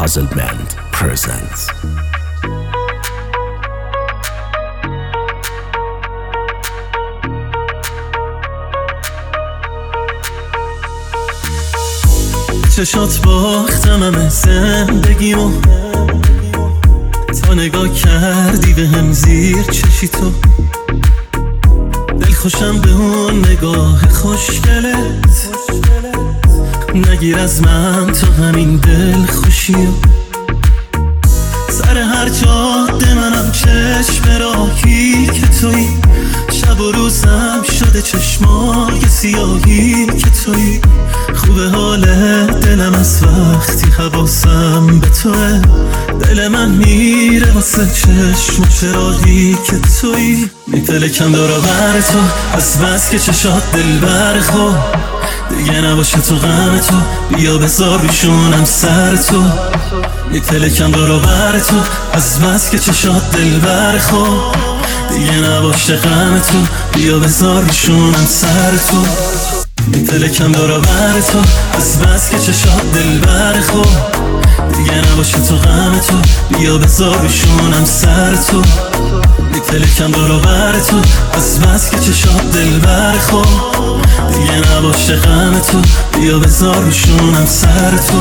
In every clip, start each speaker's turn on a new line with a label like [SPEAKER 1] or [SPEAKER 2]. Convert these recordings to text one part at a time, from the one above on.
[SPEAKER 1] Puzzle Band presents
[SPEAKER 2] چشات باختم همه زندگیمو، تا نگاه کردی به هم زیر چشی تو. دل خوشم به اون نگاه خوشگلت، نگیر از من تو همین دل خوشیو. سر هر جاده منم چشم راهی که توی، شب و روزم شده چشمای سیاهی که توی. خوبه حال دلم از وقتی حواسم به توه، دل من میره واسه چشم و چراغی که توی. میپلکم دورا بر تو از بس که چشات دل برخو، دیگه نباشه تو غم تو، بیا بذار روشونم سر تو. میپلکم دورا بر تو از بس که چشات دل برخو، دیگه نباشه غم تو، بیا بذار روشونم سر تو. میپلکم دورا بر تو از بس که چشات دل برخو، دیگه نباشه تو غم تو، بیا بذار روشونم سر تو. میپلکم دورا بر تو از بس که چشات دل برخو، دیگه نباشه غم تو، بیا بذار روشونم سر تو.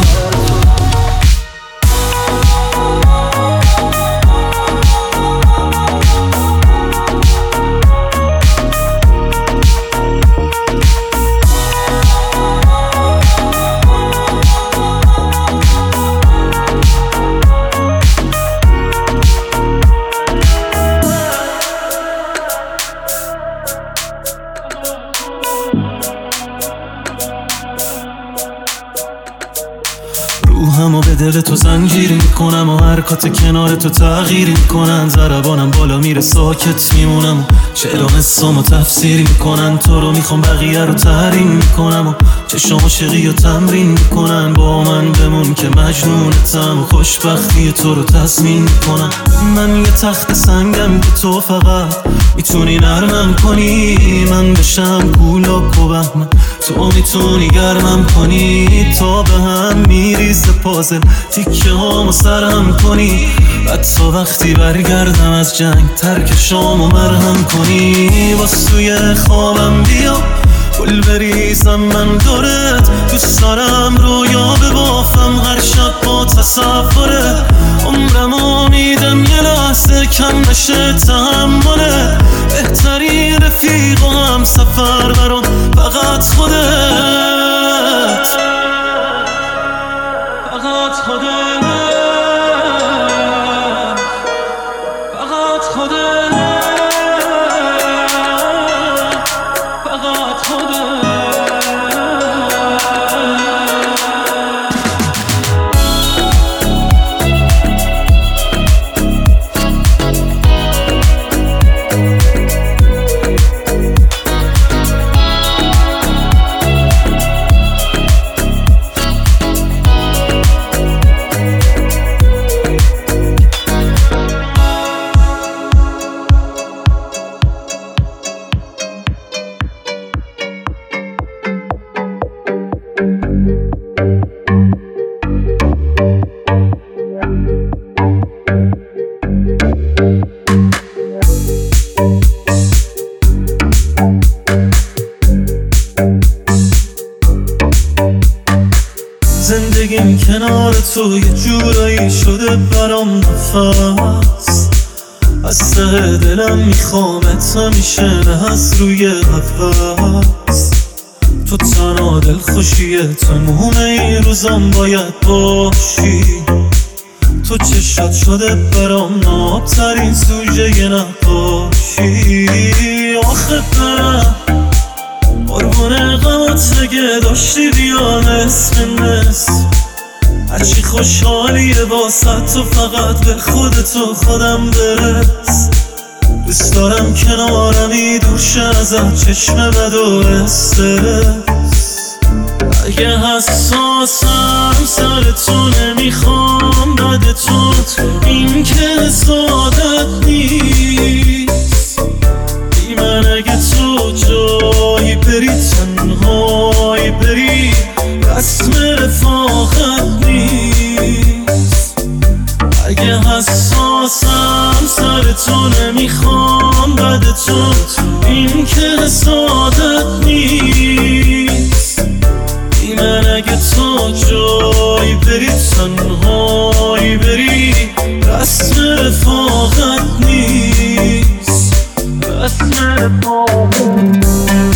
[SPEAKER 2] روحمو به دل تو زنجیر میکنم و حرکات کنار تو تغییر میکنن. ضربانم بالا میره ساکت میمونم و شعرام حسامو تفسیر میکنن. تو رو میخوام بقیه رو تحریم میکنم و چشم عاشقی رو تمرین میکنن. با من بمون که مجنونتم و خوشبختی تو رو تضمین میکنم. من یه تخت سنگم که تو فقط میتونی نرمم کنی، من بشم کولاک و بهمن تو میتونی گرمم کنی. تا به هم میریزه پازل تیکه هامو سرهم کنی، حتی وقتی برگردم از جنگ ترک شامو مرهم کنی. باز توی خوابم بیا گل بریزم من دورت، دوست دارم رویا ببافم هر شب با تصوره. عمرمو میدم یه لحظه کم نشه تحمله، بهترین رفیق و هم سفر برام فقط خودت، فقط خودت، فقط خودت، فقط خودت. زندگیم کنار تو یه جورایی شده برام نفس، از ته دلم میخوامت همیشه نه از روی هوس. تو تنها دل خوشیه تموم این روزم باید باشی. تو چشات شده برام نابترین سوژه نقاشی. آخه برم قربون غمات اگه داشتی بیا نصف، هرچی خوشحالیه واسه تو فقط به خودتو خودم برس. دوست دارم کنارمی دوشه ازت چشم بد و استرس. اگه حساسم سر تو نمیخوام بدتوت، این که سعادت نیست. بی من اگه تو جایی بری تنهایی بری، رسم رفاقت نیست. تو نمیخوام بعد تو، این که حسادت نیست. ای من اگه تو جایی بری تنهایی بری، رسم رفاقت نیست، رسم رفاقت.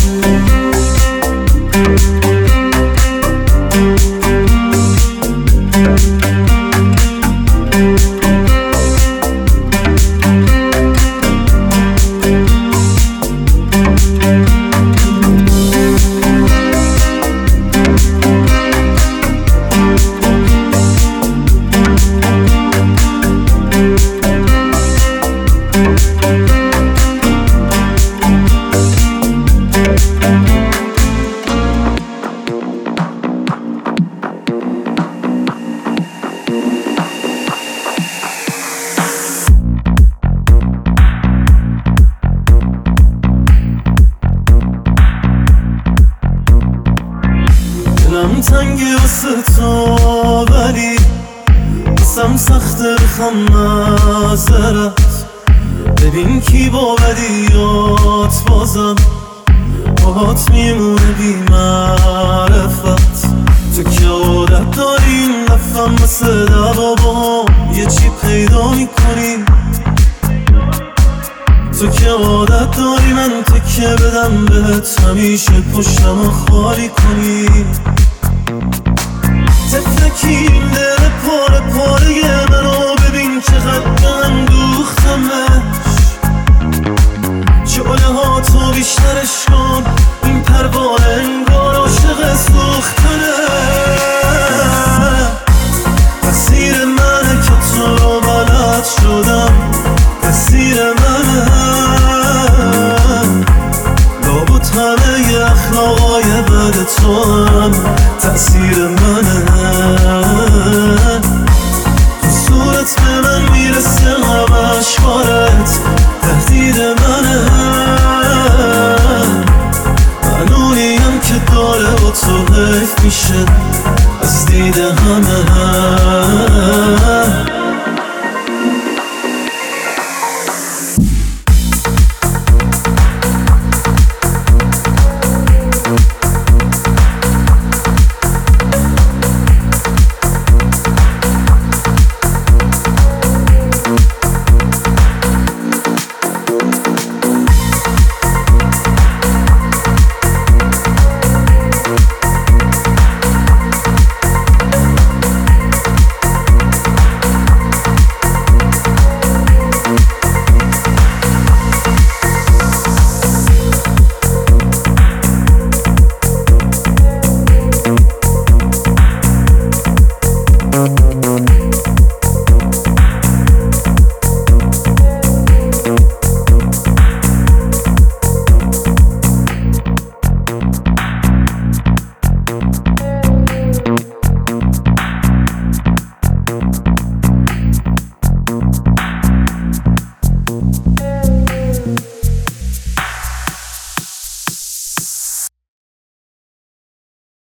[SPEAKER 2] دلم تنگه واسه تو ولی بسم سخته بخوام معذرت. ببین کی با بدیات بازم باهات میمونه بی معرفت. تو که عادت داری این دفعه مثل دوا با یه چی پیدا میکنی. تو که عادت داری من تکیه بدم بهت، همیشه پشتمو خالی کنی. تفلکی این دل پاره پاره منو ببین چقدر من دوختمش. شعله ها تو بیشترش کن، این پروانه انگار عاشق سوختنه. تقصیر منه که تو رو بلد شدم، تقصیر منه. لابد همه اخلاقای بد تو هم تقصیر منه. تو صورت به من میرسه همش بارت تهدید منه. من اونیم که داره با تو حیف میشه از دید همه.